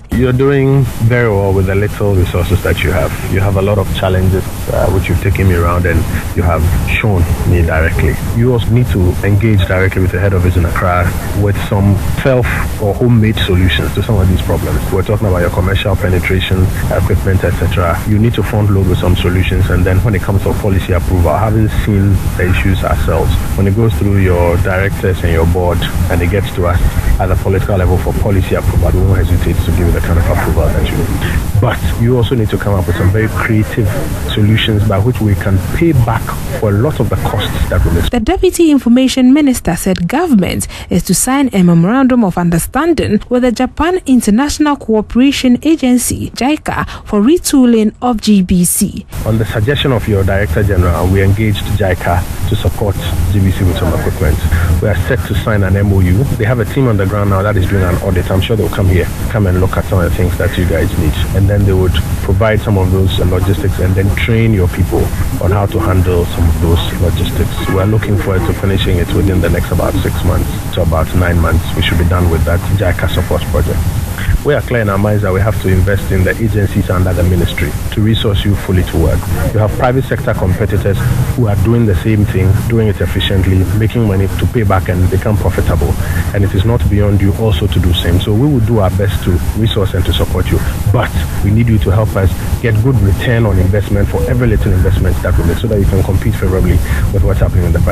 campaign. You're doing very well with the little resources that you have. You have a lot of challenges which you've taken me around and you have shown me directly. You also need to engage directly with the head office in Accra with some self or homemade solutions to some of these problems. We're talking about your commercial penetration, equipment, etc. You need to front load with some solutions, and then when it comes to policy approval, having seen the issues ourselves, when it goes through your directors and your board and it gets to us at the political level for policy approval, we won't hesitate to give you the kind of approval that you need. But you also need to come up with some very creative solutions by which we can pay back for a lot of the costs that we make. The Deputy Information Minister said government is to sign a memorandum of understanding with the Japan International Cooperation Agency, JICA, for retooling of GBC. On the suggestion of your Director General, we engaged JICA to support GBC with some equipment. We are set to sign an MOU. They have a team on the ground now that is doing an audit. I'm sure they'll come here, come and look at some of the things that you guys need. And then they would provide some of those logistics and then train your people on how to handle some of those logistics. We're looking forward to finishing it within the next about 6 months to about 9 months. We should be done with that JICA support project. We are clear in our minds that we have to invest in the agencies under the ministry to resource you fully to work. You have private sector competitors who are doing the same thing, doing it efficiently, making money to pay back and become profitable. And it is not beyond you also to do the same. So we will do our best to resource and to support you. But we need you to help us get good return on investment for every little investment that we make so that you can compete favorably with what's happening in the private